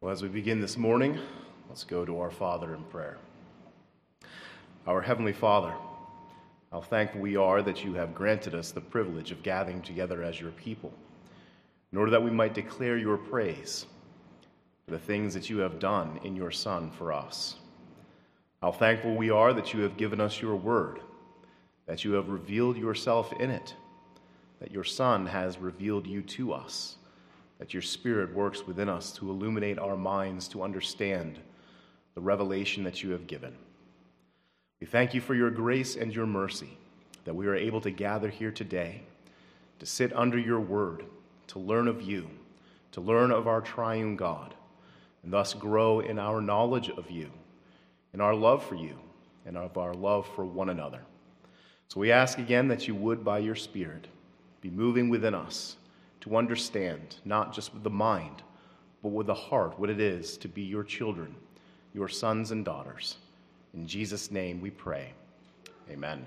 Well, as we begin this morning, let's go to our Father in prayer. Our Heavenly Father, how thankful we are that you have granted us the privilege of gathering together as your people, in order that we might declare your praise for the things that you have done in your Son for us. How thankful we are that you have given us your word, that you have revealed yourself in it, that your Son has revealed you to us, that your Spirit works within us to illuminate our minds to understand the revelation that you have given. We thank you for your grace and your mercy, that we are able to gather here today, to sit under your word, to learn of you, to learn of our triune God, and thus grow in our knowledge of you, in our love for you, and of our love for one another. So we ask again that you would, by your Spirit, be moving within us to understand, not just with the mind, but with the heart, what it is to be your children, your sons and daughters. In Jesus' name we pray. Amen.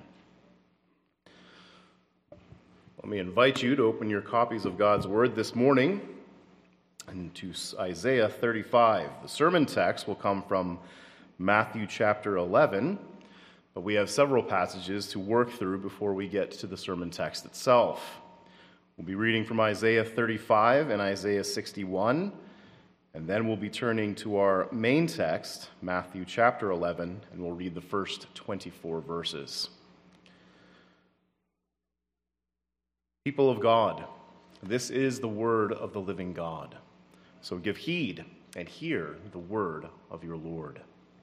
Let me invite you to open your copies of God's Word this morning into Isaiah 35. The sermon text will come from Matthew chapter 11, but we have several passages to work through before we get to the sermon text itself. We'll be reading from Isaiah 35 and Isaiah 61, and then we'll be turning to our main text, Matthew chapter 11, and we'll read the first 24 verses. People of God, this is the word of the living God. So give heed and hear the word of your Lord.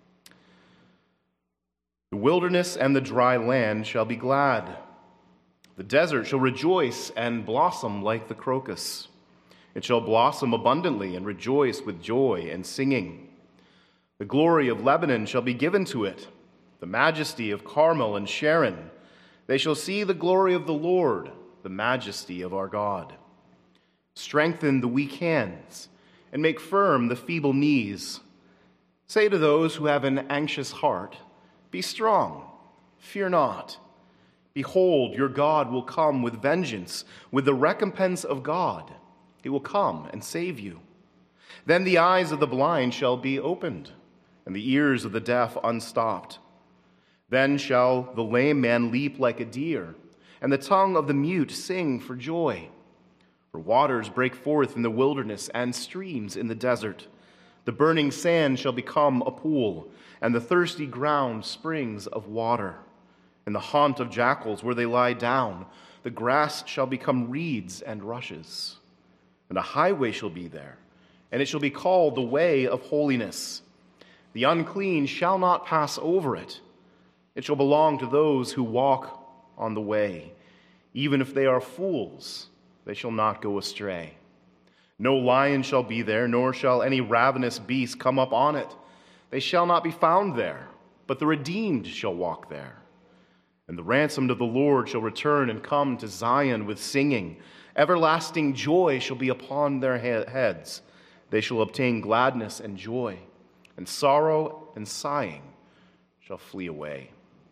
The wilderness and the dry land shall be glad. The desert shall rejoice and blossom like the crocus. It shall blossom abundantly and rejoice with joy and singing. The glory of Lebanon shall be given to it, the majesty of Carmel and Sharon. They shall see the glory of the Lord, the majesty of our God. Strengthen the weak hands and make firm the feeble knees. Say to those who have an anxious heart, be strong, fear not. Behold, your God will come with vengeance, with the recompense of God. He will come and save you. Then the eyes of the blind shall be opened, and the ears of the deaf unstopped. Then shall the lame man leap like a deer, and the tongue of the mute sing for joy. For waters break forth in the wilderness and streams in the desert. The burning sand shall become a pool, and the thirsty ground springs of water. In the haunt of jackals where they lie down, the grass shall become reeds and rushes. And a highway shall be there, and it shall be called the way of holiness. The unclean shall not pass over it. It shall belong to those who walk on the way. Even if they are fools, they shall not go astray. No lion shall be there, nor shall any ravenous beast come up on it. They shall not be found there, but the redeemed shall walk there. And the ransomed of the Lord shall return and come to Zion with singing. Everlasting joy shall be upon their heads. They shall obtain gladness and joy, and sorrow and sighing shall flee away.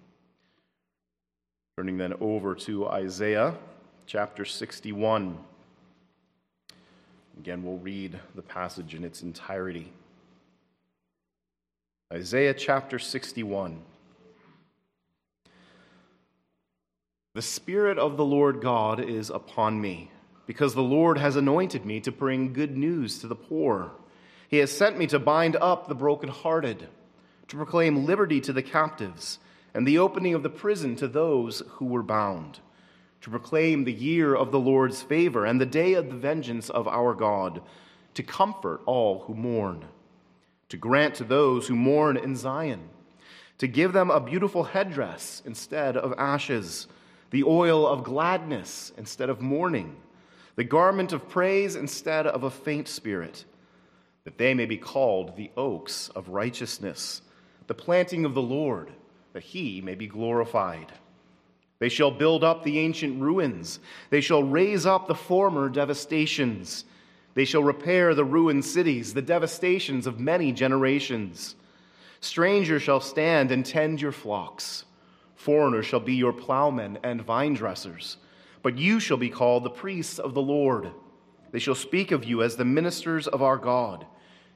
Turning then over to Isaiah chapter 61. Again, we'll read the passage in its entirety. Isaiah chapter 61. The Spirit of the Lord God is upon me, because the Lord has anointed me to bring good news to the poor. He has sent me to bind up the brokenhearted, to proclaim liberty to the captives, and the opening of the prison to those who were bound, to proclaim the year of the Lord's favor and the day of the vengeance of our God, to comfort all who mourn, to grant to those who mourn in Zion, to give them a beautiful headdress instead of ashes, the oil of gladness instead of mourning, the garment of praise instead of a faint spirit, that they may be called the oaks of righteousness, the planting of the Lord, that he may be glorified. They shall build up the ancient ruins. They shall raise up the former devastations. They shall repair the ruined cities, the devastations of many generations. Strangers shall stand and tend your flocks. Foreigners shall be your plowmen and vine dressers, but you shall be called the priests of the Lord. They shall speak of you as the ministers of our God.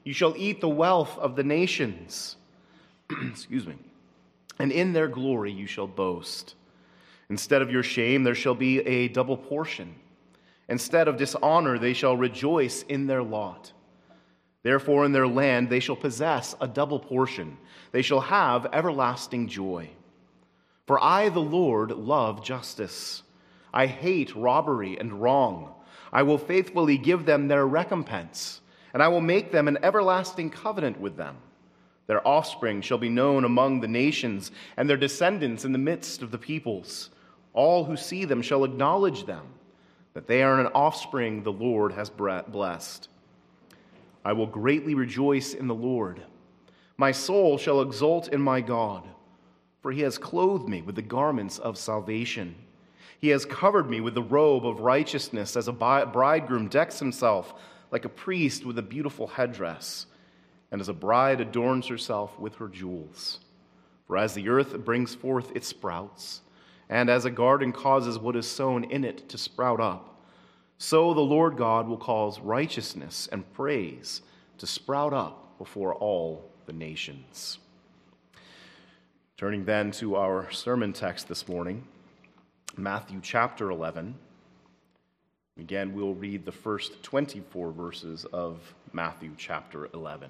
You shall eat the wealth of the nations. Excuse me. And in their glory you shall boast. Instead of your shame, there shall be a double portion. Instead of dishonor, they shall rejoice in their lot. Therefore, in their land they shall possess a double portion. They shall have everlasting joy. For I, the Lord, love justice. I hate robbery and wrong. I will faithfully give them their recompense, and I will make them an everlasting covenant with them. Their offspring shall be known among the nations, and their descendants in the midst of the peoples. All who see them shall acknowledge them, that they are an offspring the Lord has blessed. I will greatly rejoice in the Lord. My soul shall exult in my God, for he has clothed me with the garments of salvation. He has covered me with the robe of righteousness, as a bridegroom decks himself like a priest with a beautiful headdress, and as a bride adorns herself with her jewels. For as the earth brings forth its sprouts, and as a garden causes what is sown in it to sprout up, so the Lord God will cause righteousness and praise to sprout up before all the nations. Turning then to our sermon text this morning, Matthew chapter 11. Again, we'll read the first 24 verses of Matthew chapter 11.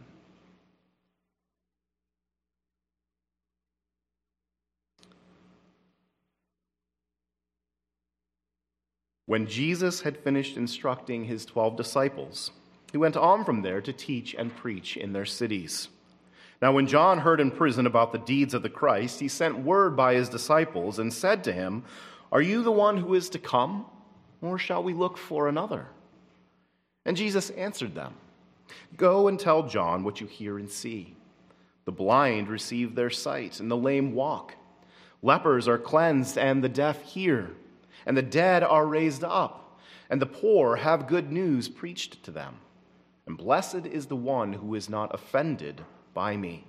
When Jesus had finished instructing his 12 disciples, he went on from there to teach and preach in their cities. Now when John heard in prison about the deeds of the Christ, he sent word by his disciples and said to him, "Are you the one who is to come, or shall we look for another?" And Jesus answered them, "Go and tell John what you hear and see. The blind receive their sight, and the lame walk. Lepers are cleansed, and the deaf hear. And the dead are raised up, and the poor have good news preached to them. And blessed is the one who is not offended by me."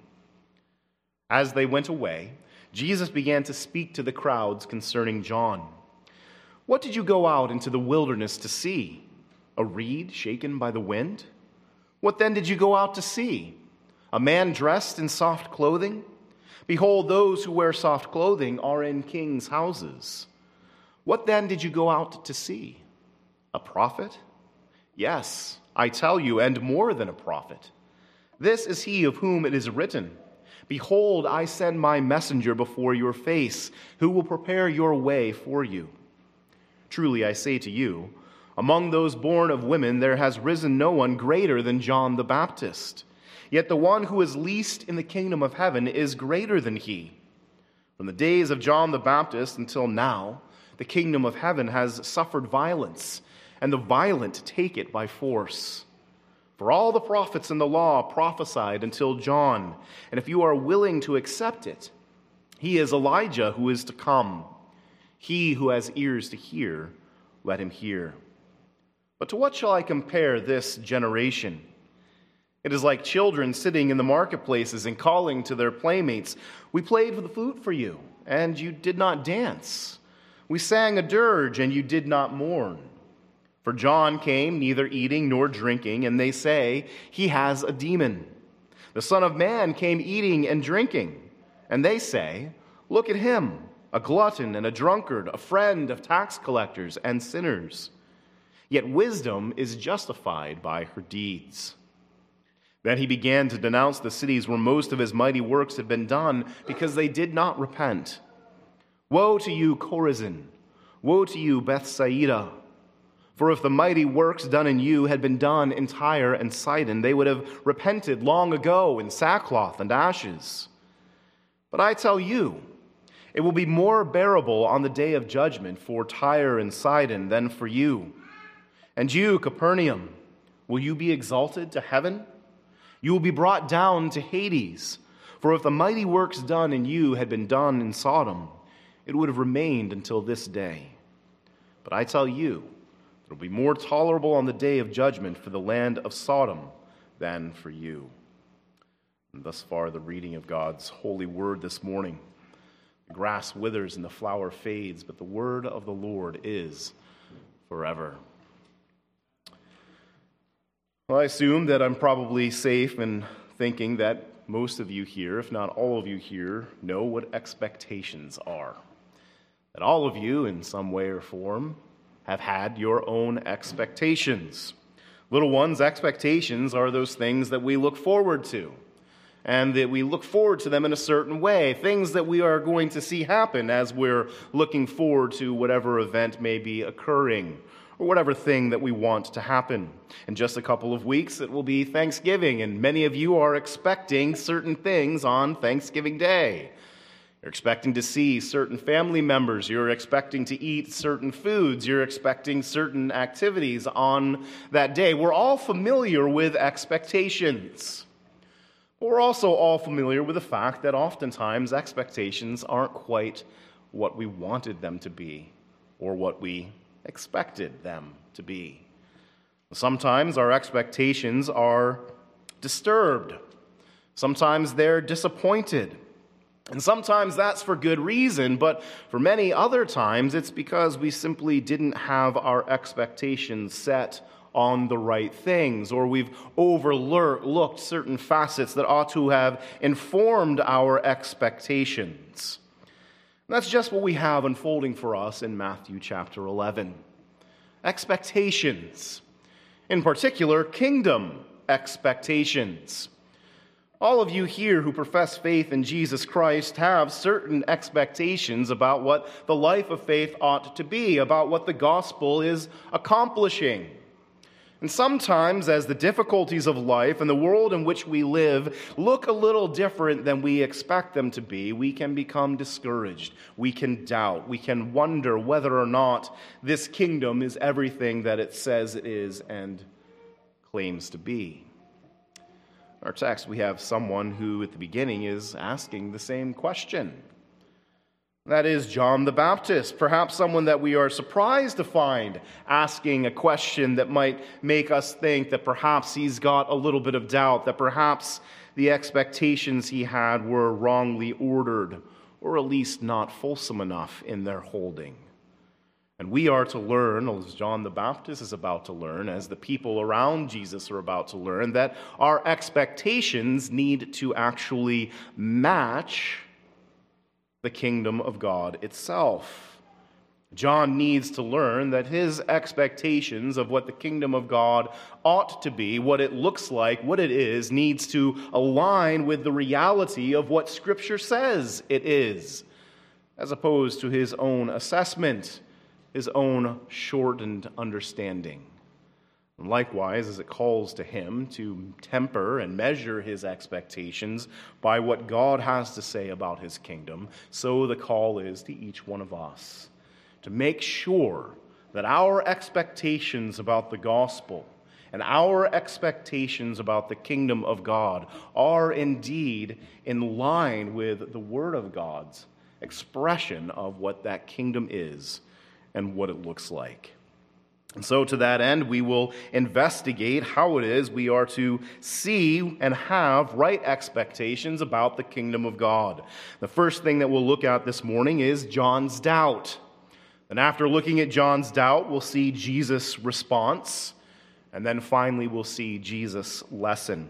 As they went away, Jesus began to speak to the crowds concerning John. "What did you go out into the wilderness to see? A reed shaken by the wind? What then did you go out to see? A man dressed in soft clothing? Behold, those who wear soft clothing are in kings' houses. What then did you go out to see? A prophet? Yes, I tell you, and more than a prophet. This is he of whom it is written, 'Behold, I send my messenger before your face, who will prepare your way for you.' Truly I say to you, among those born of women there has risen no one greater than John the Baptist. Yet the one who is least in the kingdom of heaven is greater than he. From the days of John the Baptist until now, the kingdom of heaven has suffered violence, and the violent take it by force. For all the prophets in the law prophesied until John, and if you are willing to accept it, he is Elijah who is to come. He who has ears to hear, let him hear. But to what shall I compare this generation? It is like children sitting in the marketplaces and calling to their playmates, 'We played the flute for you, and you did not dance. We sang a dirge, and you did not mourn.' For John came neither eating nor drinking, and they say, 'He has a demon.' The Son of Man came eating and drinking, and they say, 'Look at him, a glutton and a drunkard, a friend of tax collectors and sinners.' Yet wisdom is justified by her deeds." Then he began to denounce the cities where most of his mighty works had been done, because they did not repent. "Woe to you, Chorazin! Woe to you, Bethsaida! For if the mighty works done in you had been done in Tyre and Sidon, they would have repented long ago in sackcloth and ashes. But I tell you, it will be more bearable on the day of judgment for Tyre and Sidon than for you. And you, Capernaum, will you be exalted to heaven? You will be brought down to Hades. For if the mighty works done in you had been done in Sodom, it would have remained until this day. But I tell you, it will be more tolerable on the day of judgment for the land of Sodom than for you." And thus far, the reading of God's holy word this morning. The grass withers and the flower fades, but the word of the Lord is forever. Well, I assume that I'm probably safe in thinking that most of you here, if not all of you here, know what expectations are. That all of you, in some way or form, have had your own expectations. Little ones' expectations are those things that we look forward to, and that we look forward to them in a certain way, things that we are going to see happen as we're looking forward to whatever event may be occurring, or whatever thing that we want to happen. In just a couple of weeks, it will be Thanksgiving, and many of you are expecting certain things on Thanksgiving Day. You're expecting to see certain family members. You're expecting to eat certain foods. You're expecting certain activities on that day. We're all familiar with expectations. We're also all familiar with the fact that oftentimes expectations aren't quite what we wanted them to be or what we expected them to be. Sometimes our expectations are disturbed. Sometimes they're disappointed. And sometimes that's for good reason, but for many other times it's because we simply didn't have our expectations set on the right things, or we've overlooked certain facets that ought to have informed our expectations. And that's just what we have unfolding for us in Matthew chapter 11. Expectations. In particular, kingdom expectations. All of you here who profess faith in Jesus Christ have certain expectations about what the life of faith ought to be, about what the gospel is accomplishing. And sometimes, as the difficulties of life and the world in which we live look a little different than we expect them to be, we can become discouraged. We can doubt. We can wonder whether or not this kingdom is everything that it says it is and claims to be. In our text, we have someone who at the beginning is asking the same question. That is John the Baptist, perhaps someone that we are surprised to find asking a question that might make us think that perhaps he's got a little bit of doubt, that perhaps the expectations he had were wrongly ordered, or at least not fulsome enough in their holding. And we are to learn, as John the Baptist is about to learn, as the people around Jesus are about to learn, that our expectations need to actually match the kingdom of God itself. John needs to learn that his expectations of what the kingdom of God ought to be, what it looks like, what it is, needs to align with the reality of what Scripture says it is, as opposed to his own assessment, his own shortened understanding. And likewise, as it calls to him to temper and measure his expectations by what God has to say about his kingdom, so the call is to each one of us to make sure that our expectations about the gospel and our expectations about the kingdom of God are indeed in line with the Word of God's expression of what that kingdom is and what it looks like. And so to that end, we will investigate how it is we are to see and have right expectations about the kingdom of God. The first thing that we'll look at this morning is John's doubt. And after looking at John's doubt, we'll see Jesus' response. And then finally, we'll see Jesus' lesson.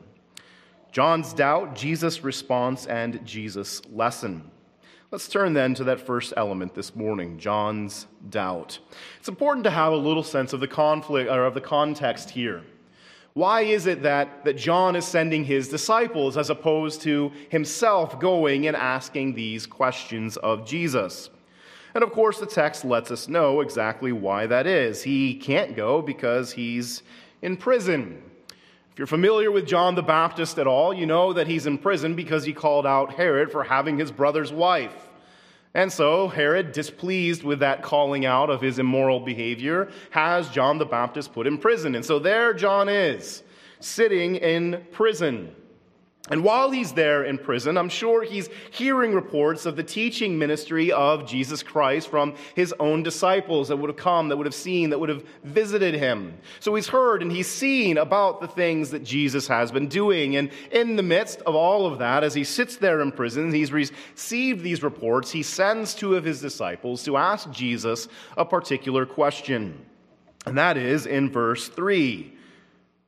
John's doubt, Jesus' response, and Jesus' lesson. Let's turn then to that first element this morning, John's doubt. It's important to have a little sense of the conflict or of the context here. Why is it that John is sending his disciples as opposed to himself going and asking these questions of Jesus? And of course, the text lets us know exactly why that is. He can't go because he's in prison. If you're familiar with John the Baptist at all, you know that he's in prison because he called out Herod for having his brother's wife. And so Herod, displeased with that calling out of his immoral behavior, has John the Baptist put in prison. And so there John is, sitting in prison. And while he's there in prison, I'm sure he's hearing reports of the teaching ministry of Jesus Christ from his own disciples that would have come, that would have seen, that would have visited him. So he's heard and he's seen about the things that Jesus has been doing. And in the midst of all of that, as he sits there in prison, he's received these reports. He sends two of his disciples to ask Jesus a particular question. And that is in verse 3.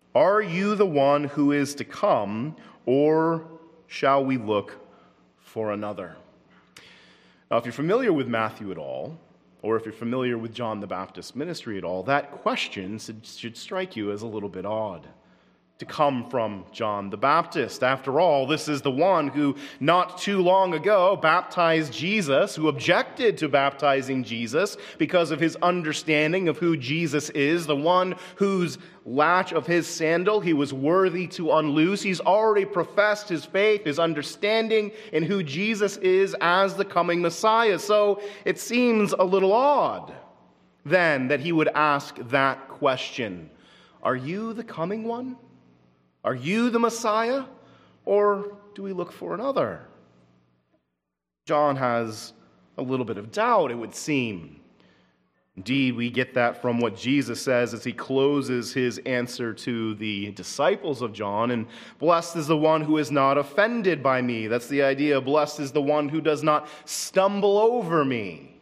Are you the one who is to come, or shall we look for another?" Now, if you're familiar with Matthew at all, or if you're familiar with John the Baptist's ministry at all, that question should strike you as a little bit odd. To come from John the Baptist. After all, this is the one who not too long ago baptized Jesus, who objected to baptizing Jesus because of his understanding of who Jesus is, the one whose latch of his sandal he was worthy to unloose. He's already professed his faith, his understanding in who Jesus is as the coming Messiah. So it seems a little odd then that he would ask that question. Are you the coming one? Are you the Messiah, or do we look for another? John has a little bit of doubt, it would seem. Indeed, we get that from what Jesus says as he closes his answer to the disciples of John. And blessed is the one who is not offended by me. That's the idea. Blessed is the one who does not stumble over me.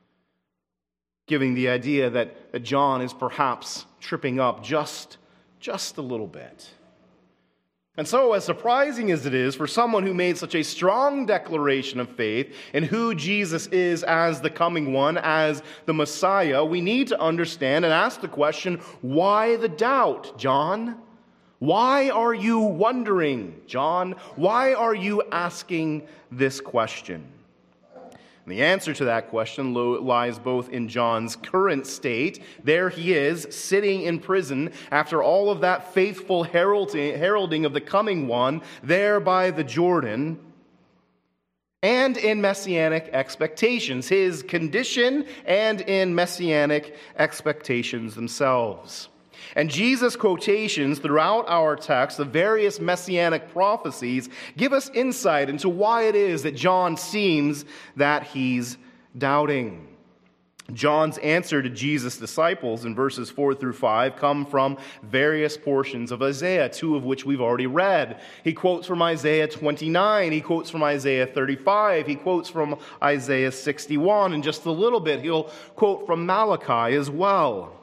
Giving the idea that John is perhaps tripping up just a little bit. And so, as surprising as it is for someone who made such a strong declaration of faith in who Jesus is as the coming one, as the Messiah, we need to understand and ask the question, why the doubt, John? Why are you wondering, John? Why are you asking this question? And the answer to that question lies both in John's current state. There he is, sitting in prison after all of that faithful heralding of the coming one, there by the Jordan, and in messianic expectations, his condition, and in messianic expectations themselves. And Jesus' quotations throughout our text of various messianic prophecies give us insight into why it is that John seems that he's doubting. John's answer to Jesus' disciples in verses 4 through 5 come from various portions of Isaiah, two of which we've already read. He quotes from Isaiah 29, he quotes from Isaiah 35, he quotes from Isaiah 61, and just a little bit he'll quote from Malachi as well.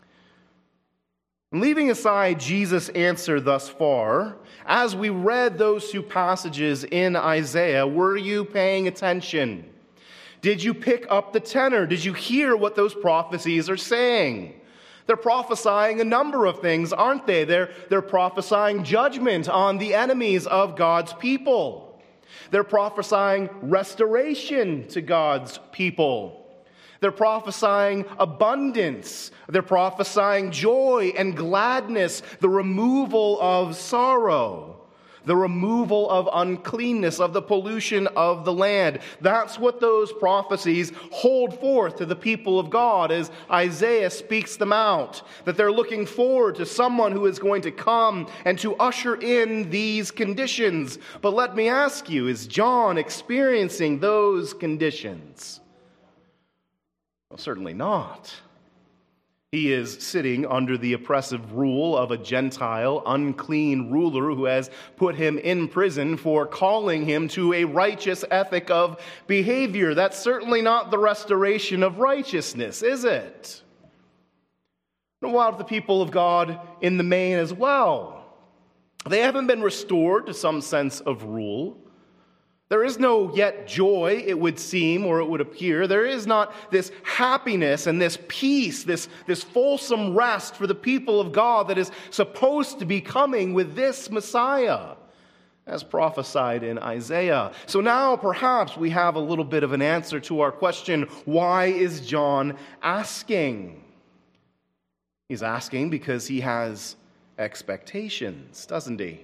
Leaving aside Jesus' answer thus far, as we read those two passages in Isaiah, were you paying attention? Did you pick up the tenor? Did you hear what those prophecies are saying? They're prophesying a number of things, aren't they? They're prophesying judgment on the enemies of God's people. They're prophesying restoration to God's people. They're prophesying abundance. They're prophesying joy and gladness, the removal of sorrow, the removal of uncleanness, of the pollution of the land. That's what those prophecies hold forth to the people of God as Isaiah speaks them out, that they're looking forward to someone who is going to come and to usher in these conditions. But let me ask you, is John experiencing those conditions? Well, certainly not. He is sitting under the oppressive rule of a Gentile, unclean ruler who has put him in prison for calling him to a righteous ethic of behavior. That's certainly not the restoration of righteousness, is it? A lot of the people of God in the main as well. They haven't been restored to some sense of rule. There is no yet joy, it would seem, or it would appear. There is not this happiness and this peace, this fulsome rest for the people of God that is supposed to be coming with this Messiah, as prophesied in Isaiah. So now perhaps we have a little bit of an answer to our question, why is John asking? He's asking because he has expectations, doesn't he?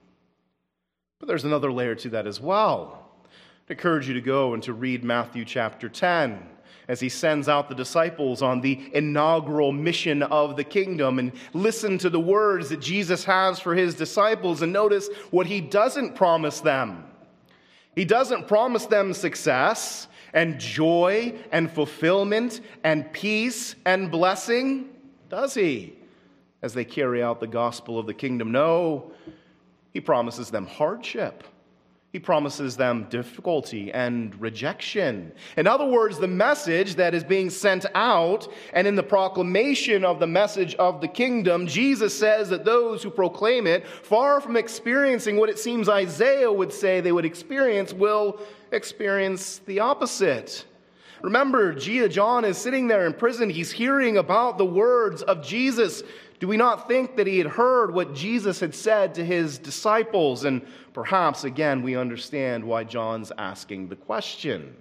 But there's another layer to that as well. I encourage you to go and to read Matthew chapter 10 as he sends out the disciples on the inaugural mission of the kingdom, and listen to the words that Jesus has for his disciples and notice what he doesn't promise them. He doesn't promise them success and joy and fulfillment and peace and blessing, does he? As they carry out the gospel of the kingdom. No, he promises them hardship. He promises them difficulty and rejection. In other words, the message that is being sent out, and in the proclamation of the message of the kingdom, Jesus says that those who proclaim it, far from experiencing what it seems Isaiah would say they would experience, will experience the opposite. Remember, John is sitting there in prison. He's hearing about the words of Jesus. Do we not think that he had heard what Jesus had said to his disciples? And perhaps, again, we understand why John's asking the question.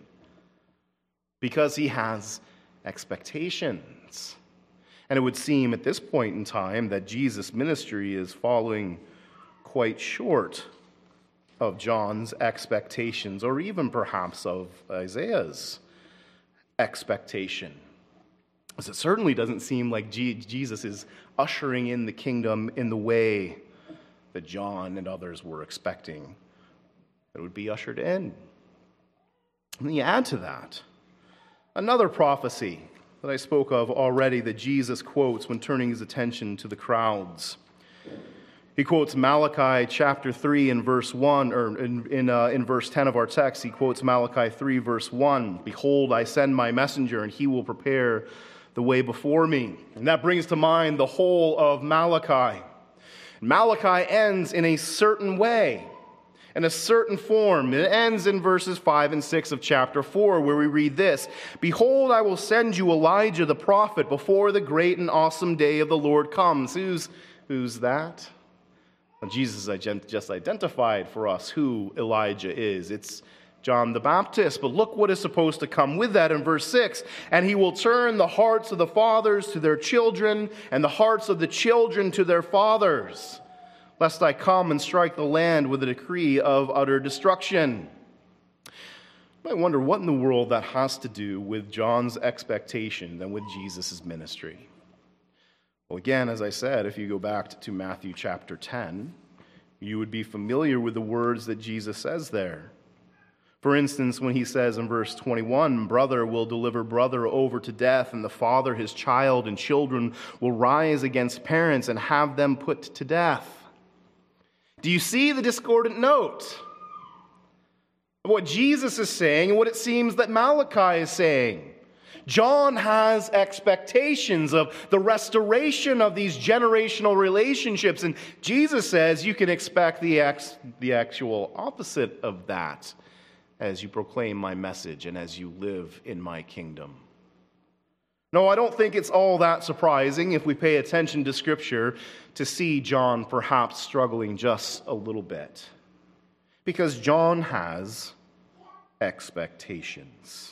Because he has expectations. And it would seem at this point in time that Jesus' ministry is falling quite short of John's expectations, or even perhaps of Isaiah's expectation. As it certainly doesn't seem like Jesus is ushering in the kingdom in the way that John and others were expecting it would be ushered in. And then you add to that another prophecy that I spoke of already that Jesus quotes when turning his attention to the crowds. He quotes Malachi chapter 3 in verse 1, or in verse 10 of our text, he quotes Malachi 3 verse 1. Behold, I send my messenger, and he will prepare the way before me. And that brings to mind the whole of Malachi. Malachi ends in a certain way, in a certain form. It ends in verses 5 and 6 of chapter 4, where we read this: Behold, I will send you Elijah the prophet before the great and awesome day of the Lord comes. Who's that? Well, Jesus just identified for us who Elijah is. It's John the Baptist. But look what is supposed to come with that in verse 6. And he will turn the hearts of the fathers to their children, and the hearts of the children to their fathers, lest I come and strike the land with a decree of utter destruction. You might wonder what in the world that has to do with John's expectation and with Jesus' ministry. Well, again, as I said, if you go back to Matthew chapter 10, you would be familiar with the words that Jesus says there. For instance, when he says in verse 21, brother will deliver brother over to death, and the father his child, and children will rise against parents and have them put to death. Do you see the discordant note of what Jesus is saying and what it seems that Malachi is saying? John has expectations of the restoration of these generational relationships, and Jesus says you can expect the actual opposite of that as you proclaim my message and as you live in my kingdom. No, I don't think it's all that surprising if we pay attention to Scripture to see John perhaps struggling just a little bit, because John has expectations.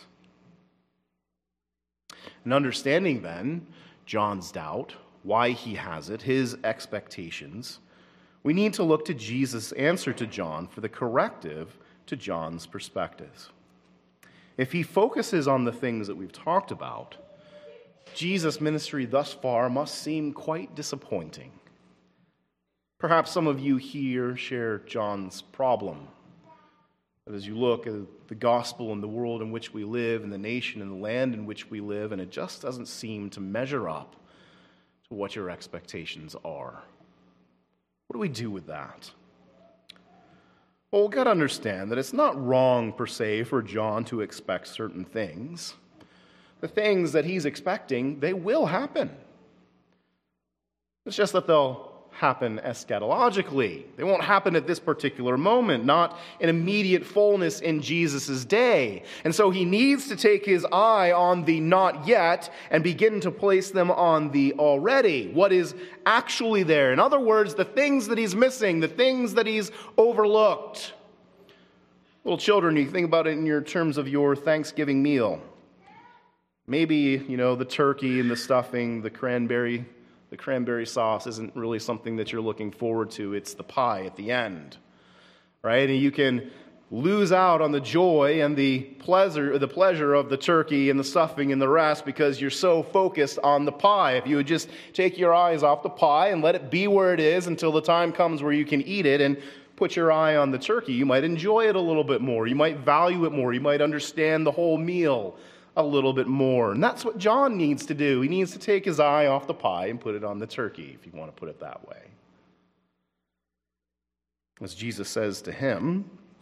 And understanding then John's doubt, why he has it, his expectations, we need to look to Jesus' answer to John for the corrective to John's perspectives. If he focuses on the things that we've talked about, Jesus' ministry thus far must seem quite disappointing. Perhaps some of you here share John's problem. But as you look at the gospel and the world in which we live, and the nation and the land in which we live, and it just doesn't seem to measure up to what your expectations are. What do we do with that? Well, we've got to understand that it's not wrong, per se, for John to expect certain things. The things that he's expecting, they will happen. It's just that they'll happen eschatologically. They won't happen at this particular moment, not in immediate fullness in Jesus' day. And so he needs to take his eye on the not yet and begin to place them on the already, what is actually there. In other words, the things that he's missing, the things that he's overlooked. Little children, you think about it in your terms of your Thanksgiving meal. Maybe, the turkey and the stuffing, the cranberry sauce isn't really something that you're looking forward to. It's the pie at the end, right? And you can lose out on the joy and the pleasure of the turkey and the stuffing and the rest because you're so focused on the pie. If you would just take your eyes off the pie and let it be where it is until the time comes where you can eat it and put your eye on the turkey, you might enjoy it a little bit more. You might value it more. You might understand the whole meal a little bit more. And that's what John needs to do. He needs to take his eye off the pie and put it on the turkey, if you want to put it that way. As Jesus says to him,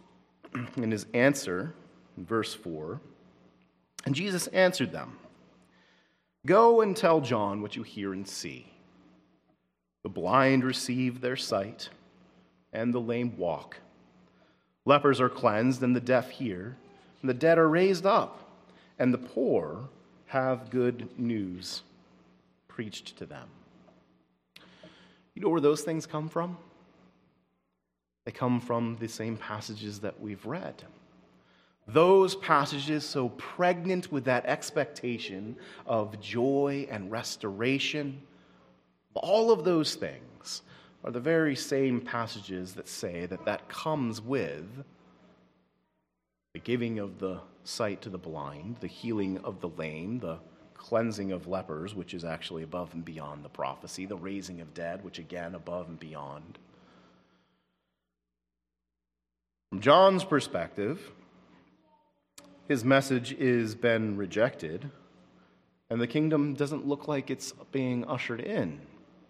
in his answer, in verse 4, and Jesus answered them, "Go and tell John what you hear and see. The blind receive their sight, and the lame walk. Lepers are cleansed, and the deaf hear, and the dead are raised up, and the poor have good news preached to them." You know where those things come from? They come from the same passages that we've read. Those passages so pregnant with that expectation of joy and restoration, all of those things are the very same passages that say that that comes with the giving of the sight to the blind, the healing of the lame, the cleansing of lepers, which is actually above and beyond the prophecy, the raising of dead, which again above and beyond. From John's perspective, his message is been rejected, and the kingdom doesn't look like it's being ushered in.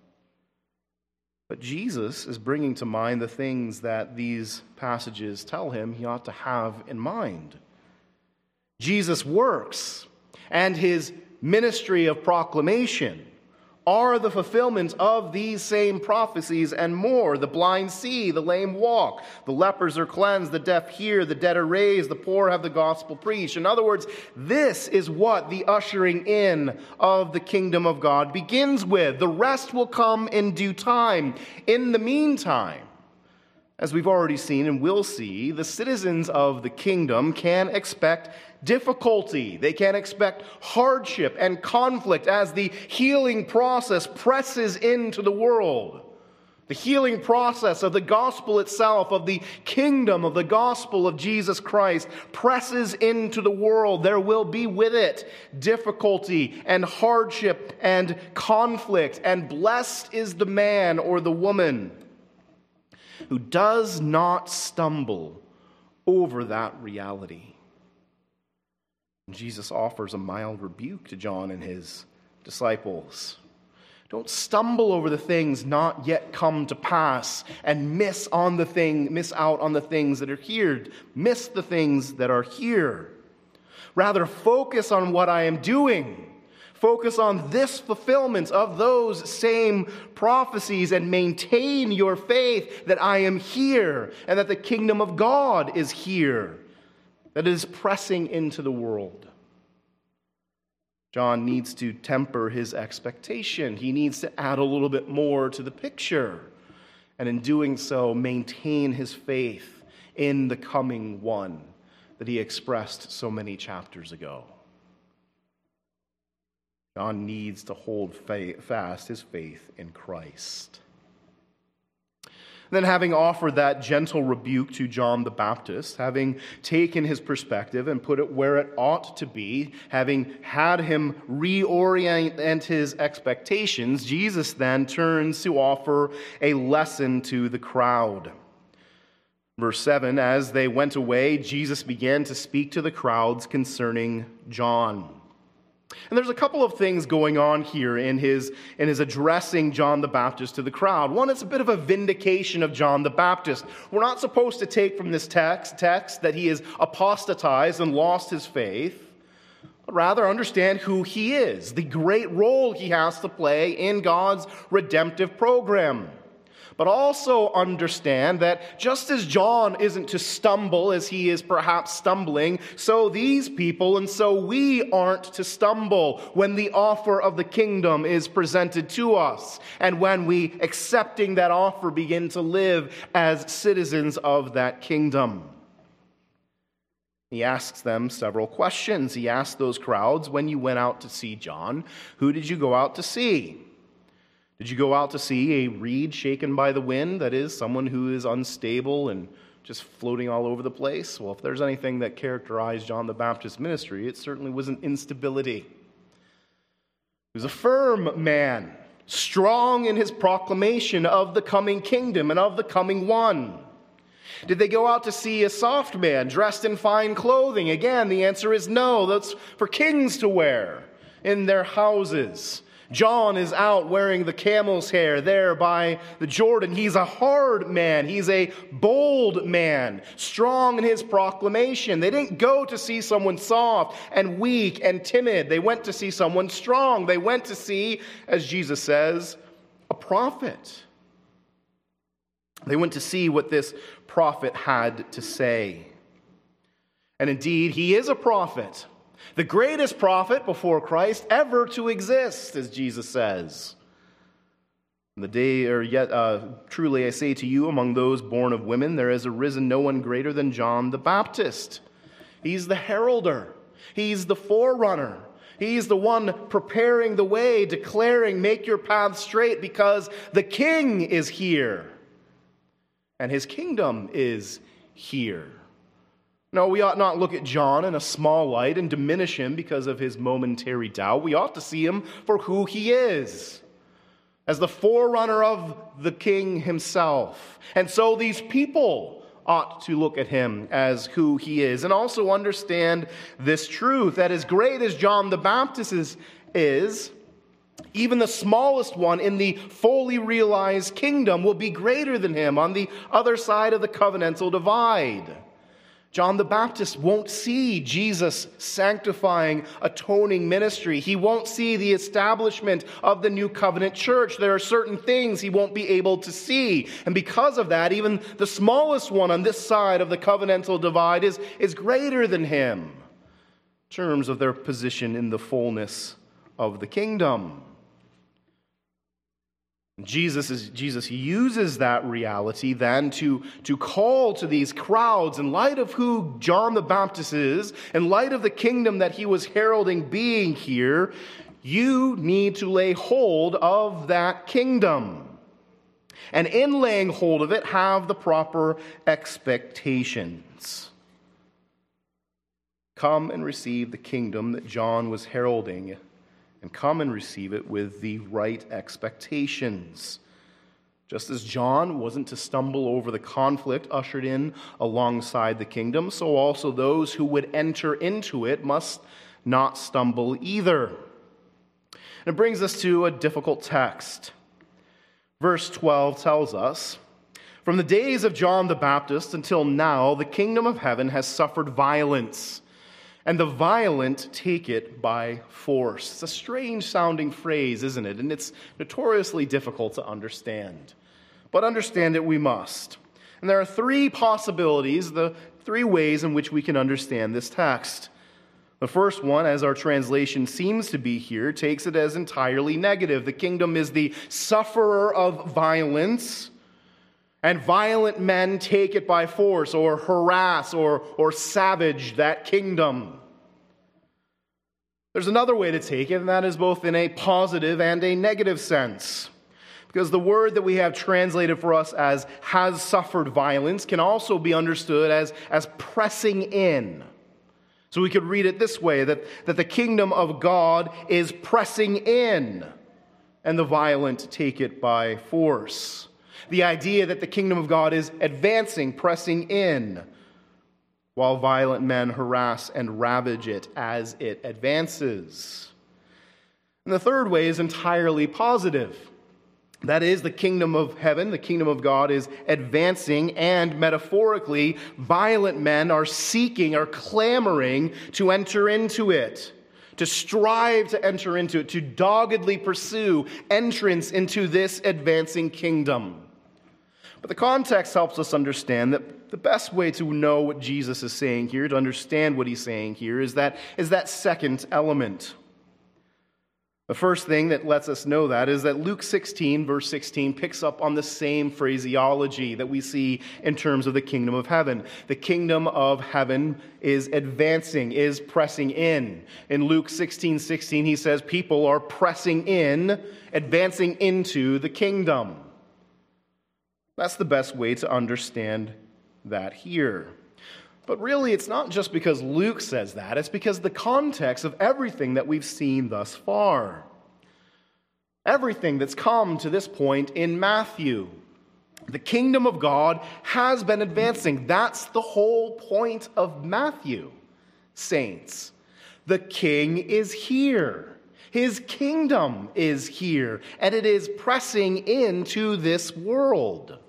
But Jesus is bringing to mind the things that these passages tell him he ought to have in mind. Jesus' works and his ministry of proclamation are the fulfillment of these same prophecies and more. The blind see, the lame walk, the lepers are cleansed, the deaf hear, the dead are raised, the poor have the gospel preached. In other words, this is what the ushering in of the kingdom of God begins with. The rest will come in due time. In the meantime, as we've already seen and will see, the citizens of the kingdom can expect difficulty. They can expect hardship and conflict as the healing process presses into the world. The healing process of the gospel itself, of the kingdom of the gospel of Jesus Christ, presses into the world. There will be with it difficulty and hardship and conflict. And blessed is the man or the woman who does not stumble over that reality. Jesus offers a mild rebuke to John and his disciples. Don't stumble over the things not yet come to pass and miss out on the things that are here. Miss the things that are here. Rather, focus on what I am doing. Focus on this fulfillment of those same prophecies and maintain your faith that I am here and that the kingdom of God is here, that is pressing into the world. John needs to temper his expectation. He needs to add a little bit more to the picture, and in doing so, maintain his faith in the coming one that he expressed so many chapters ago. John needs to hold fast his faith in Christ. Then, having offered that gentle rebuke to John the Baptist, having taken his perspective and put it where it ought to be, having had him reorient his expectations, Jesus then turns to offer a lesson to the crowd. Verse 7, as they went away, Jesus began to speak to the crowds concerning John. And there's a couple of things going on here in his addressing John the Baptist to the crowd. One, it's a bit of a vindication of John the Baptist. We're not supposed to take from this text that he is apostatized and lost his faith, but rather understand who he is, the great role he has to play in God's redemptive program. But also understand that just as John isn't to stumble as he is perhaps stumbling, so these people and so we aren't to stumble when the offer of the kingdom is presented to us, and when we, accepting that offer, begin to live as citizens of that kingdom. He asks them several questions. He asked those crowds, when you went out to see John, who did you go out to see? Did you go out to see a reed shaken by the wind? That is, someone who is unstable and just floating all over the place? Well, if there's anything that characterized John the Baptist's ministry, it certainly wasn't instability. He was a firm man, strong in his proclamation of the coming kingdom and of the coming one. Did they go out to see a soft man dressed in fine clothing? Again, the answer is no. That's for kings to wear in their houses. John is out wearing the camel's hair there by the Jordan. He's a hard man. He's a bold man, strong in his proclamation. They didn't go to see someone soft and weak and timid. They went to see someone strong. They went to see, as Jesus says, a prophet. They went to see what this prophet had to say. And indeed, he is a prophet. The greatest prophet before Christ ever to exist, as Jesus says. Truly I say to you, among those born of women, there has arisen no one greater than John the Baptist. He's the heralder. He's the forerunner. He's the one preparing the way, declaring, make your path straight, because the King is here. And his kingdom is here. No, we ought not look at John in a small light and diminish him because of his momentary doubt. We ought to see him for who he is, as the forerunner of the King himself. And so these people ought to look at him as who he is, and also understand this truth, that as great as John the Baptist is, even the smallest one in the fully realized kingdom will be greater than him on the other side of the covenantal divide. John the Baptist won't see Jesus' sanctifying, atoning ministry. He won't see the establishment of the new covenant church. There are certain things he won't be able to see. And because of that, even the smallest one on this side of the covenantal divide is greater than him in terms of their position in the fullness of the kingdom. Jesus uses that reality then to call to these crowds, in light of who John the Baptist is, in light of the kingdom that he was heralding being here, you need to lay hold of that kingdom. And in laying hold of it, have the proper expectations. Come and receive the kingdom that John was heralding, and come and receive it with the right expectations. Just as John wasn't to stumble over the conflict ushered in alongside the kingdom, so also those who would enter into it must not stumble either. And it brings us to a difficult text. Verse 12 tells us, "From the days of John the Baptist until now, the kingdom of heaven has suffered violence, and the violent take it by force." It's a strange-sounding phrase, isn't it? And it's notoriously difficult to understand. But understand it we must. And there are three possibilities, the three ways in which we can understand this text. The first one, as our translation seems to be here, takes it as entirely negative. The kingdom is the sufferer of violence, and violent men take it by force, or harass, or savage that kingdom. There's another way to take it, and that is both in a positive and a negative sense. Because the word that we have translated for us as has suffered violence can also be understood as pressing in. So we could read it this way, that the kingdom of God is pressing in, and the violent take it by force. The idea that the kingdom of God is advancing, pressing in, while violent men harass and ravage it as it advances. And the third way is entirely positive. That is, the kingdom of heaven, the kingdom of God is advancing, and metaphorically, violent men are seeking, are clamoring to enter into it, to strive to enter into it, to doggedly pursue entrance into this advancing kingdom. But the context helps us understand that the best way to know what Jesus is saying here, to understand what he's saying here, is that second element. The first thing that lets us know that is that Luke 16, verse 16, picks up on the same phraseology that we see in terms of the kingdom of heaven. The kingdom of heaven is advancing, is pressing in. In Luke 16:16, he says people are pressing in, advancing into the kingdom. That's the best way to understand that here. But really, it's not just because Luke says that. It's because the context of everything that we've seen thus far. Everything that's come to this point in Matthew. The kingdom of God has been advancing. That's the whole point of Matthew, saints. The king is here. His kingdom is here, and it is pressing into this world.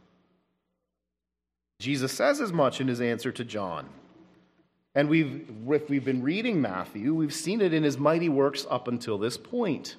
Jesus says as much in his answer to John. And if we've been reading Matthew, we've seen it in his mighty works up until this point.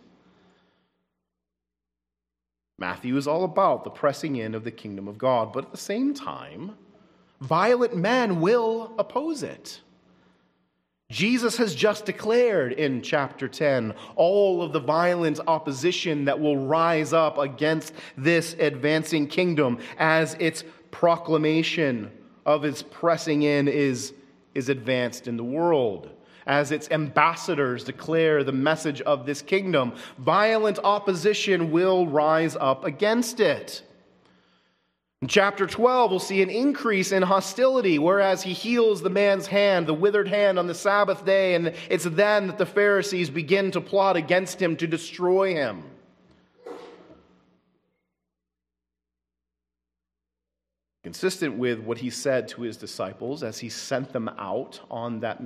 Matthew is all about the pressing in of the kingdom of God, but at the same time, violent men will oppose it. Jesus has just declared in chapter 10 all of the violent opposition that will rise up against this advancing kingdom as its proclamation of its pressing in is advanced in the world. As its ambassadors declare the message of this kingdom, violent opposition will rise up against it. In chapter 12, we'll see an increase in hostility, whereas he heals the man's hand, the withered hand, on the Sabbath day, and it's then that the Pharisees begin to plot against him to destroy him. Consistent with what he said to his disciples as he sent them out on that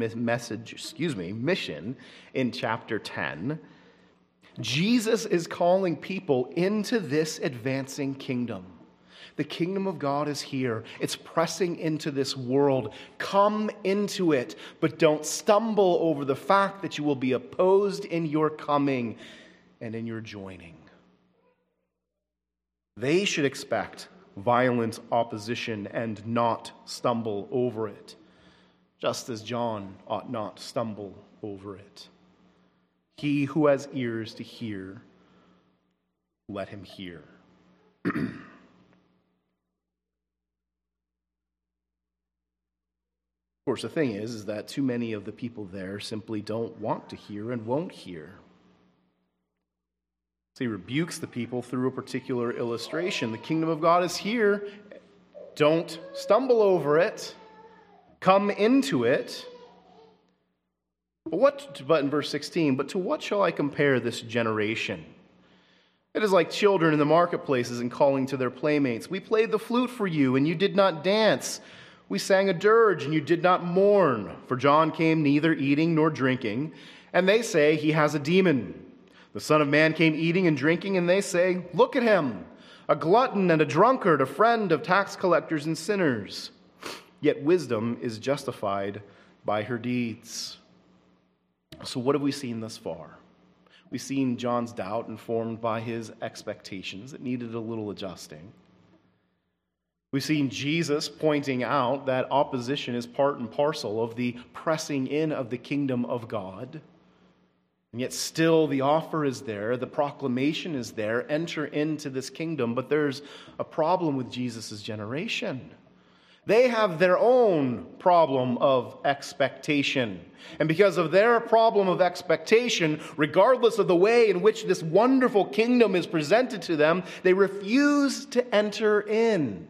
mission in chapter 10, Jesus is calling people into this advancing kingdom. The kingdom of God is here. It's pressing into this world. Come into it, but don't stumble over the fact that you will be opposed in your coming and in your joining. They should expect violent opposition and not stumble over it, just as John ought not stumble over it. He who has ears to hear, let him hear. Of course, the thing is that too many of the people there simply don't want to hear and won't hear. So he rebukes the people through a particular illustration. The kingdom of God is here. Don't stumble over it. Come into it. But in verse 16, but to what shall I compare this generation? It is like children in the marketplaces and calling to their playmates. We played the flute for you, and you did not dance. We sang a dirge, and you did not mourn. For John came neither eating nor drinking, and they say he has a demon. The Son of Man came eating and drinking, and they say, look at him, a glutton and a drunkard, a friend of tax collectors and sinners. Yet wisdom is justified by her deeds. So what have we seen thus far? We've seen John's doubt informed by his expectations that needed a little adjusting. We've seen Jesus pointing out that opposition is part and parcel of the pressing in of the kingdom of God. And yet still the offer is there, the proclamation is there, enter into this kingdom. But there's a problem with Jesus' generation. They have their own problem of expectation. And because of their problem of expectation, regardless of the way in which this wonderful kingdom is presented to them, they refuse to enter in.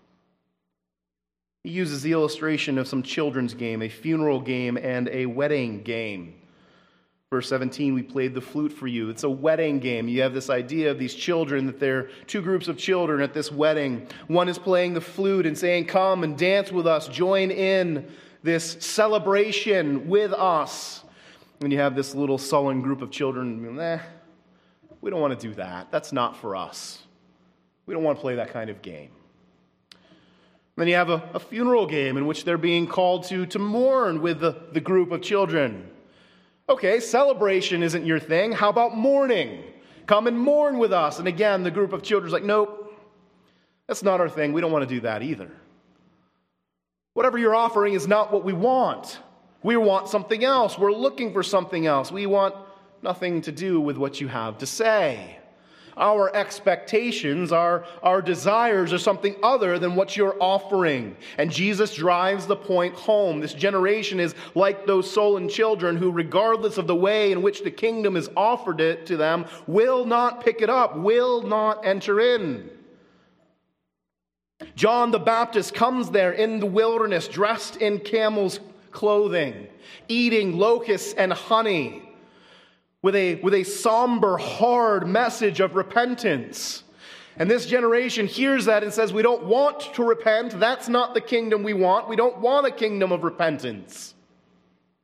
He uses the illustration of some children's game, a funeral game and a wedding game. Verse 17, we played the flute for you. It's a wedding game. You have this idea of these children, that they're two groups of children at this wedding. One is playing the flute and saying, come and dance with us, join in this celebration with us. And you have this little sullen group of children, we don't want to do that. That's not for us. We don't want to play that kind of game. Then you have a funeral game in which they're being called to mourn with the group of children. Okay, celebration isn't your thing. How about mourning? Come and mourn with us. And again, the group of children is like, nope, that's not our thing. We don't want to do that either. Whatever you're offering is not what we want. We want something else. We're looking for something else. We want nothing to do with what you have to say. Our expectations, our desires are something other than what you're offering. And Jesus drives the point home. This generation is like those sullen children who, regardless of the way in which the kingdom is offered it to them, will not pick it up, will not enter in. John the Baptist comes there in the wilderness, dressed in camel's clothing, eating locusts and honey, with a somber, hard message of repentance. And this generation hears that and says, we don't want to repent. That's not the kingdom we want. We don't want a kingdom of repentance.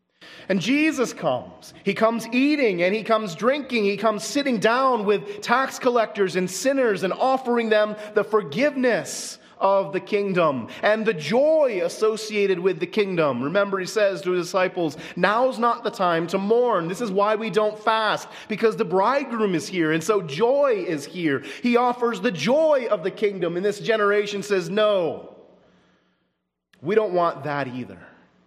And Jesus comes. He comes eating and he comes drinking. He comes sitting down with tax collectors and sinners and offering them the forgiveness of the kingdom and the joy associated with the kingdom. Remember, he says to his disciples, now's not the time to mourn. This is why we don't fast, because the bridegroom is here, and so joy is here. He offers the joy of the kingdom, and this generation says, no, we don't want that either.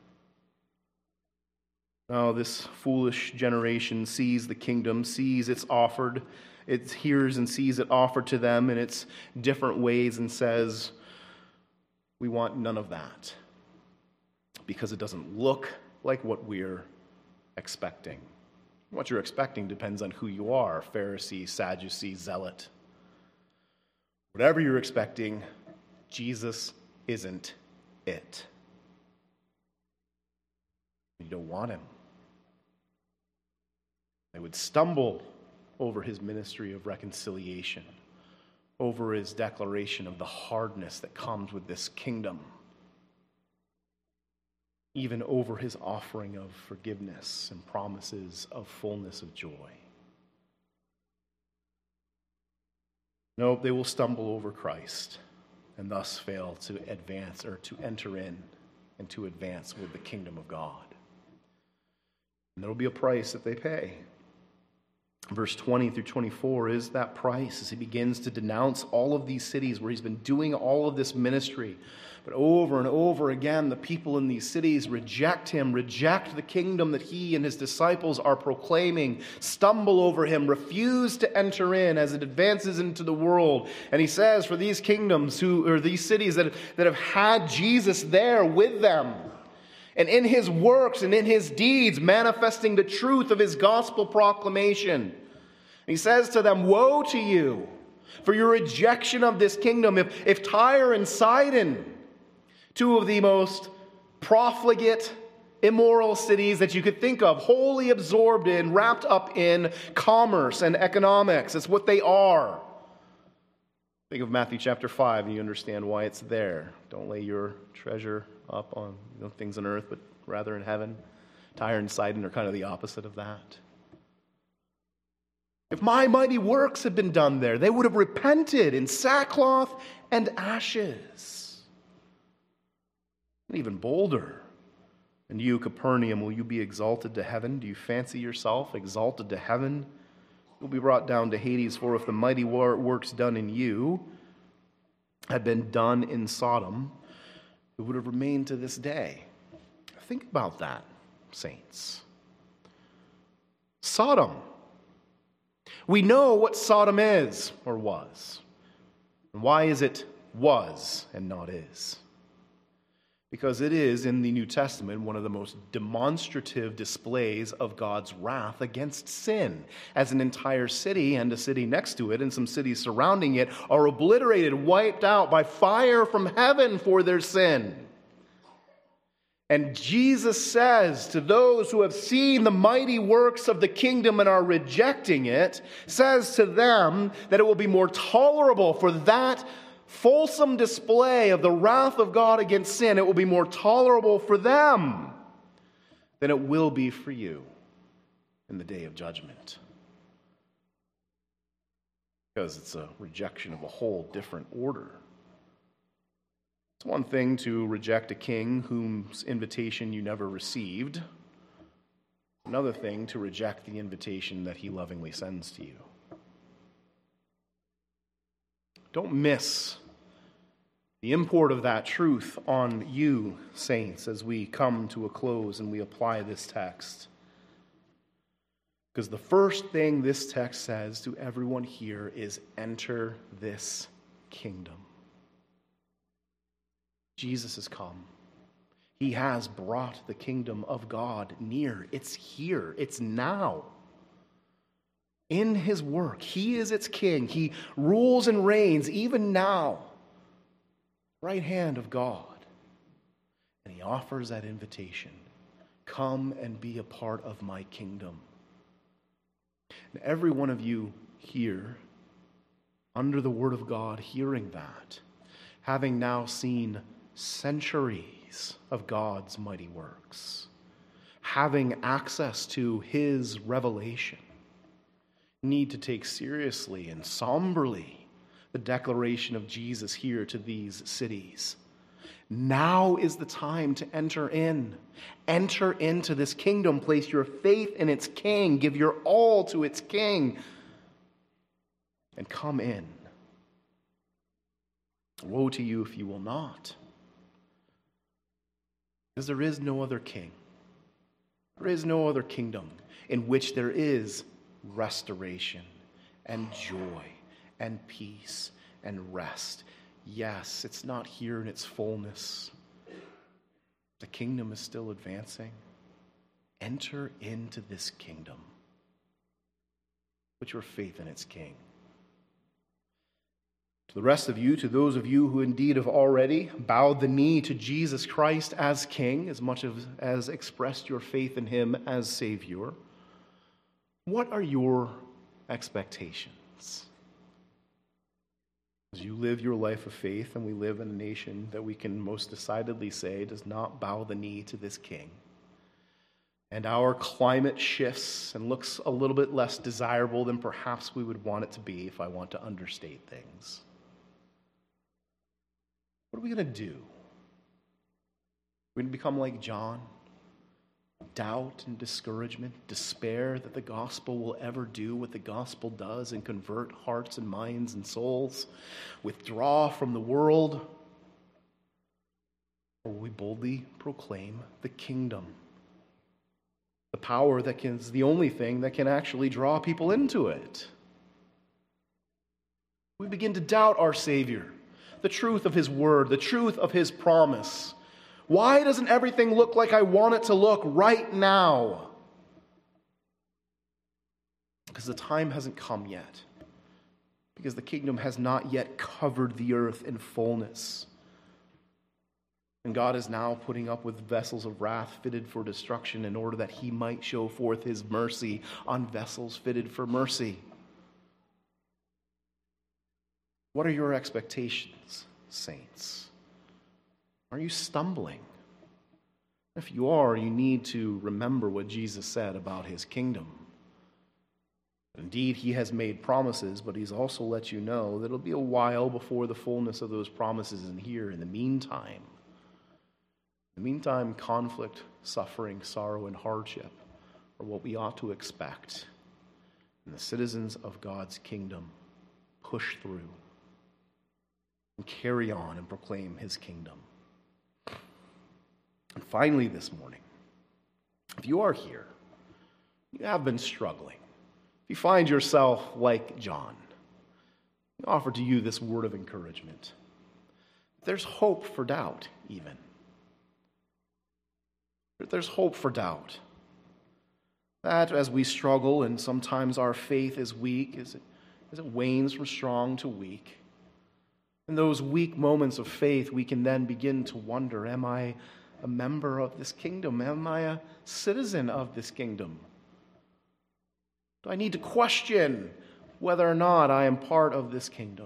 No, this foolish generation sees the kingdom, sees it's offered, it hears and sees it offered to them in its different ways and says, we want none of that because it doesn't look like what we're expecting. What you're expecting depends on who you are, Pharisee, Sadducee, Zealot. Whatever you're expecting, Jesus isn't it. You don't want him. They would stumble over his ministry of reconciliation, over his declaration of the hardness that comes with this kingdom, even over his offering of forgiveness and promises of fullness of joy. No, they will stumble over Christ and thus fail to advance or to enter in and to advance with the kingdom of God. And there will be a price that they pay. Verse 20 through 24 is that price as he begins to denounce all of these cities where he's been doing all of this ministry. But over and over again, the people in these cities reject him, reject the kingdom that he and his disciples are proclaiming, stumble over him, refuse to enter in as it advances into the world. And he says, for these kingdoms, or these cities that have had Jesus there with them, and in his works and in his deeds, manifesting the truth of his gospel proclamation. He says to them, woe to you for your rejection of this kingdom. If Tyre and Sidon, two of the most profligate, immoral cities that you could think of, wholly absorbed in, wrapped up in commerce and economics, it's what they are. Think of Matthew chapter 5 and you understand why it's there. Don't lay your treasure up on things on earth, but rather in heaven. Tyre and Sidon are kind of the opposite of that. If my mighty works had been done there, they would have repented in sackcloth and ashes. And even bolder. And you, Capernaum, will you be exalted to heaven? Do you fancy yourself exalted to heaven? You'll be brought down to Hades, for if the mighty works done in you had been done in Sodom, it would have remained to this day. Think about that, saints. Sodom. We know what Sodom is or was. And why is it was and not is? Because it is, in the New Testament, one of the most demonstrative displays of God's wrath against sin, as an entire city and a city next to it and some cities surrounding it are obliterated, wiped out by fire from heaven for their sin. And Jesus says to those who have seen the mighty works of the kingdom and are rejecting it, says to them that it will be more tolerable for that fulsome display of the wrath of God against sin, it will be more tolerable for them than it will be for you in the day of judgment. Because it's a rejection of a whole different order. It's one thing to reject a king whose invitation you never received. Another thing to reject the invitation that he lovingly sends to you. Don't miss the import of that truth on you, saints, as we come to a close and we apply this text. Because the first thing this text says to everyone here is enter this kingdom. Jesus has come. He has brought the kingdom of God near. It's here. It's now. In his work, he is its king. He rules and reigns even now. Right hand of God. And he offers that invitation. Come and be a part of my kingdom. And every one of you here, under the word of God, hearing that, having now seen centuries of God's mighty works, having access to his revelation, need to take seriously and somberly the declaration of Jesus here to these cities. Now is the time to enter in. Enter into this kingdom. Place your faith in its king. Give your all to its king. And come in. Woe to you if you will not. Because there is no other king. There is no other kingdom in which there is restoration and joy and peace and rest. Yes, it's not here in its fullness. The kingdom is still advancing. Enter into this kingdom. Put your faith in its king. To the rest of you, to those of you who indeed have already bowed the knee to Jesus Christ as King, as much as expressed your faith in him as Savior, what are your expectations? As you live your life of faith, and we live in a nation that we can most decidedly say does not bow the knee to this King, and our climate shifts and looks a little bit less desirable than perhaps we would want it to be, if I want to understate things. What are we going to do? We're going to become like John? Doubt and discouragement, despair that the gospel will ever do what the gospel does and convert hearts and minds and souls, withdraw from the world? Or will we boldly proclaim the kingdom? The power that is the only thing that can actually draw people into it. We begin to doubt our Savior, the truth of his word, the truth of his promise. Why doesn't everything look like I want it to look right now? Because the time hasn't come yet. Because the kingdom has not yet covered the earth in fullness. And God is now putting up with vessels of wrath fitted for destruction in order that he might show forth his mercy on vessels fitted for mercy. What are your expectations, saints? Are you stumbling? If you are, you need to remember what Jesus said about his kingdom. Indeed, he has made promises, but he's also let you know that it'll be a while before the fullness of those promises is here. In the meantime, conflict, suffering, sorrow, and hardship are what we ought to expect. And the citizens of God's kingdom push through and carry on and proclaim his kingdom. And finally this morning, if you are here, you have been struggling, if you find yourself like John, I offer to you this word of encouragement. There's hope for doubt, even. There's hope for doubt. That as we struggle and sometimes our faith is weak, as it wanes from strong to weak, in those weak moments of faith, we can then begin to wonder, am I a member of this kingdom? Am I a citizen of this kingdom? Do I need to question whether or not I am part of this kingdom?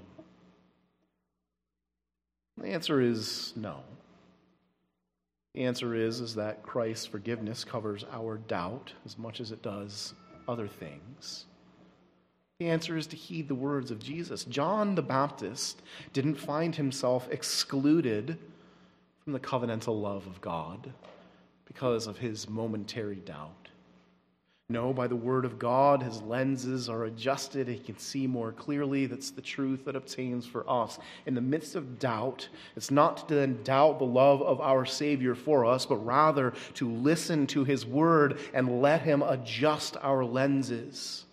The answer is no. The answer is that Christ's forgiveness covers our doubt as much as it does other things. The answer is to heed the words of Jesus. John the Baptist didn't find himself excluded from the covenantal love of God because of his momentary doubt. No, by the word of God, his lenses are adjusted. He can see more clearly. That's the truth that obtains for us. In the midst of doubt, it's not to then doubt the love of our Savior for us, but rather to listen to his word and let him adjust our lenses.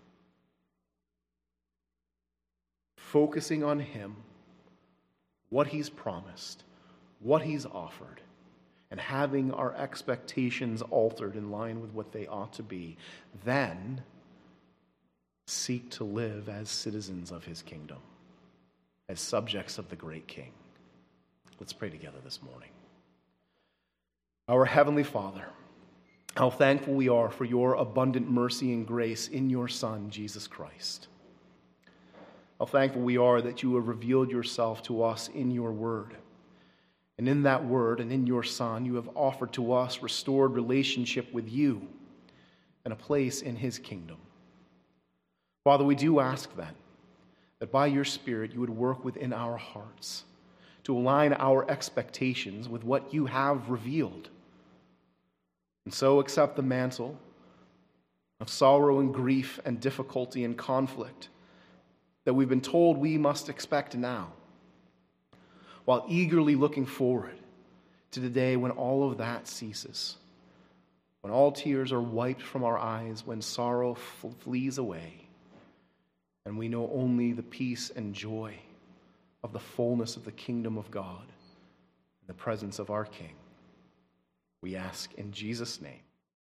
Focusing on him, what he's promised, what he's offered, and having our expectations altered in line with what they ought to be, then seek to live as citizens of his kingdom, as subjects of the great King. Let's pray together this morning. Our Heavenly Father, how thankful we are for your abundant mercy and grace in your Son, Jesus Christ. How thankful we are that you have revealed yourself to us in your word. And in that word and in your Son, you have offered to us restored relationship with you and a place in his kingdom. Father, we do ask then that by your Spirit you would work within our hearts to align our expectations with what you have revealed. And so accept the mantle of sorrow and grief and difficulty and conflict that we've been told we must expect now, while eagerly looking forward to the day when all of that ceases, when all tears are wiped from our eyes, when sorrow flees away, and we know only the peace and joy of the fullness of the kingdom of God in the presence of our King. We ask in Jesus' name.